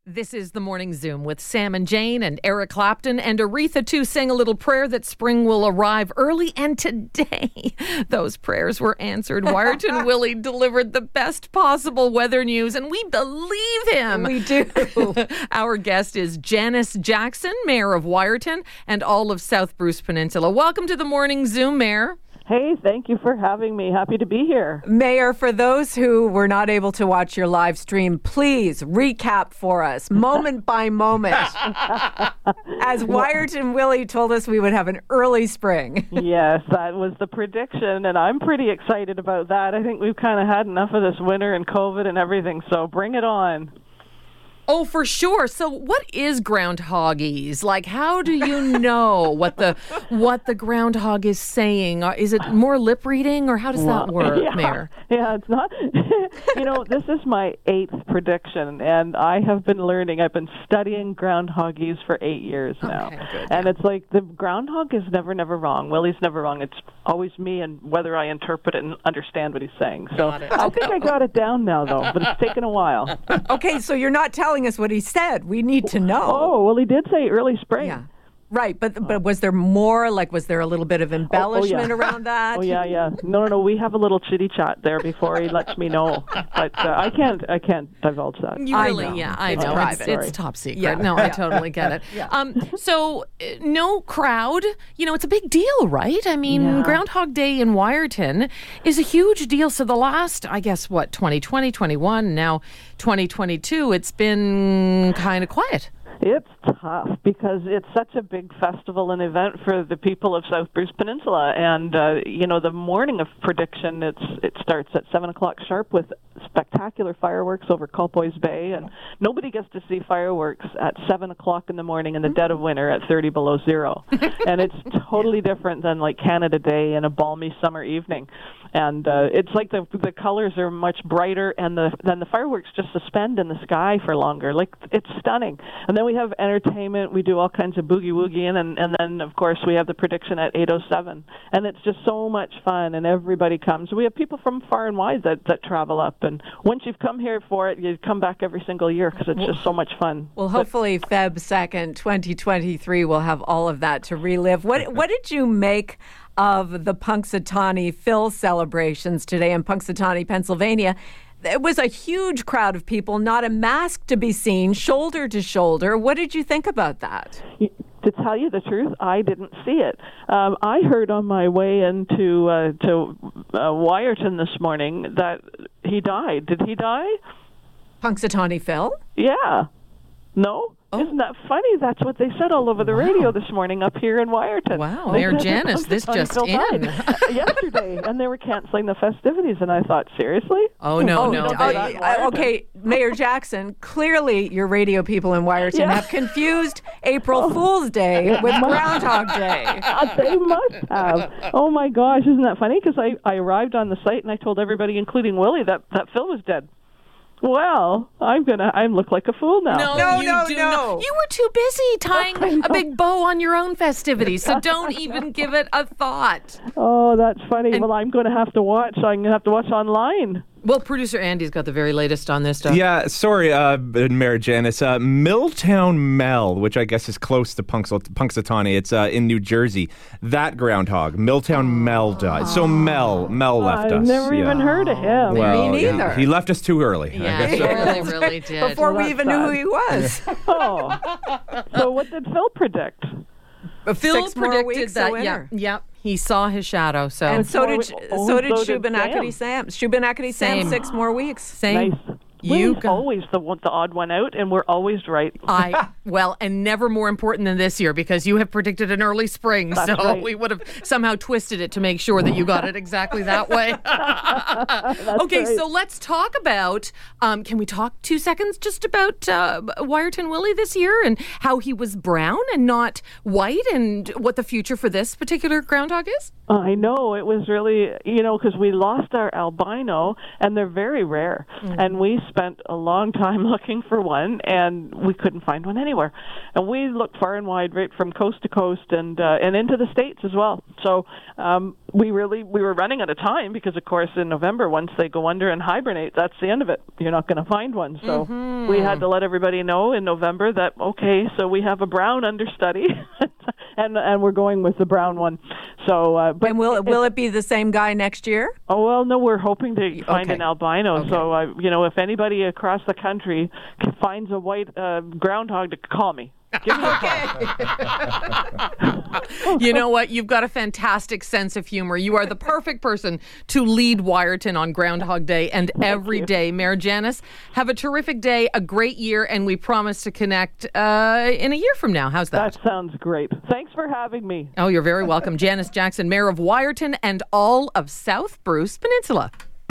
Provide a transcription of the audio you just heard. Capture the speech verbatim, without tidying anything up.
This is the Morning Zoom with Sam and Jane and Eric Clapton, and Aretha too sang a little prayer that spring will arrive early, and today those prayers were answered. Wyerton Willie delivered the best possible weather news, and we believe him. We do. Our guest is Janice Jackson, Mayor of Wyerton and all of South Bruce Peninsula. Welcome to the Morning Zoom, Mayor. Hey, thank you for having me. Happy to be here. Mayor, for those who were not able to watch your live stream, please recap for us, moment by moment, as Wyerton Willie told us we would have an early spring. Yes, that was the prediction, and I'm pretty excited about that. I think we've kind of had enough of this winter and COVID and everything, so bring it on. Oh, for sure. So what is groundhoggies? Like, how do you know what the what the groundhog is saying? Is it more lip reading, or how does well, that work, yeah, Mayor? Yeah, it's not. You know, this is my eighth prediction, and I have been learning. I've been studying groundhoggies for eight years now. Okay, good, and yeah. it's like the groundhog is never, never wrong. Willie's never wrong. It's always me and whether I interpret it and understand what he's saying. So I think I got it down now, though, but it's taken a while. Okay, so you're not telling us what he said. We need to know. Oh, well, he did say early spring. Yeah. Right, but but was there more? Like, was there a little bit of embellishment oh, oh, yeah. around that? Oh yeah, yeah. No, no, no. We have a little chitty chat there before he lets me know, but uh, I can't, I can't divulge that. You I really, know. yeah, I It's know. private. It's, it's top secret. Yeah. No, I totally get it. Yeah. Um, so, uh, no crowd. You know, it's a big deal, right? I mean, Yeah. Groundhog Day in Wyerton is a huge deal. So the last, I guess, what, twenty twenty, twenty-one, now twenty twenty-two, it's been kind of quiet. It's tough because it's such a big festival and event for the people of South Bruce Peninsula, and uh, you know, the morning of prediction, it's it starts at seven o'clock sharp with spectacular fireworks over Culpoise Bay, and nobody gets to see fireworks at seven o'clock in the morning in the dead of winter at thirty below zero, and it's totally different than like Canada Day in a balmy summer evening, and uh, it's like the the colors are much brighter, and the then the fireworks just suspend in the sky for longer. Like, it's stunning, and then we have entertainment. We do all kinds of boogie woogieing, and and then of course we have the prediction at eight oh seven, and it's just so much fun, and everybody comes. We have people from far and wide that that travel up, and once you've come here for it, you come back every single year because it's just so much fun. Well, hopefully February second, twenty twenty-three, we'll have all of that to relive. What what did you make of the Punxsutawney Phil celebrations today in Punxsutawney, Pennsylvania? It was a huge crowd of people, not a mask to be seen, shoulder to shoulder. What did you think about that? To tell you the truth, I didn't see it. Um, I heard on my way into uh, to uh, Wyerton this morning that he died. Did he die? Punxsutawney Phil? Yeah. No? Oh. Isn't that funny? That's what they said all over the Wow. radio this morning up here in Wyerton. Wow, They Mayor said that Janice, this Punxsutawney just Phil in. died yesterday, and they were canceling the festivities, and I thought, seriously? Oh, no, Oh, no. no, they- uh, that in uh, Wyerton? okay, Mayor Jackson, clearly your radio people in Wyerton Yeah. have confused April Fool's Day with Groundhog Day. Uh, they must have. Oh, my gosh, isn't that funny? Because I, I arrived on the site, and I told everybody, including Willie, that, that Phil was dead. Well, I'm gonna. I look like a fool now. No, No, you no, do no. not. You were too busy tying a big bow on your own festivities, so don't even give it a thought. Oh, that's funny. And- well, I'm going to have to watch. I'm going to have to watch online. Well, producer Andy's got the very latest on this stuff. Yeah, sorry, uh, Mayor Janice. Uh, Milltown Mel, which I guess is close to Punx- Punxsutawney, it's uh, in New Jersey. That groundhog, Milltown Mel died. So Mel, Mel left I've us. never yeah. even heard of him. Well, Me neither. He, he left us too early. I Yeah, guess. he really, really did. Before Well, we even that's knew who sad. he was. Oh, so what did Phil predict? Phil Six more predicted weeks that. of Yeah, winter. yeah, he saw his shadow. So And so more did we- oh, so did so did Shubenacadie Sam. Shubenacadie Sam, Same. six more weeks. same. Nice. You Willie's got- always the one, the odd one out, and we're always right. I well, and never more important than this year because you have predicted an early spring, That's so right. we would have somehow twisted it to make sure that you got it exactly that way. Okay, right. so let's talk about. Um, can we talk two seconds just about uh, Wyerton Willie this year and how he was brown and not white, and what the future for this particular groundhog is? I know, it was really, you know, because we lost our albino, and they're very rare. Mm. And we spent a long time looking for one, and we couldn't find one anywhere. anywhere. And we look far and wide, right from coast to coast and uh, and into the States as well. So um, we really we were running out of time because, of course, in November, once they go under and hibernate, that's the end of it. You're not going to find one. So mm-hmm. we had to let everybody know in November that, okay, so we have a brown understudy, and and we're going with the brown one. So, uh, but and will it, will it be the same guy next year? Oh well, no, we're hoping to find okay. an albino. Okay. So, uh, you know, if anybody across the country finds a white uh, groundhog, to call me. Give me a call. You know what? You've got a fantastic sense of humor. You are the perfect person to lead Wiarton on Groundhog Day and every day. Mayor Janus, have a terrific day, a great year, and we promise to connect uh, in a year from now. How's that? That sounds great. Thanks for having me. Oh, you're very welcome. Janice Jackson, Mayor of Wiarton and all of South Bruce Peninsula.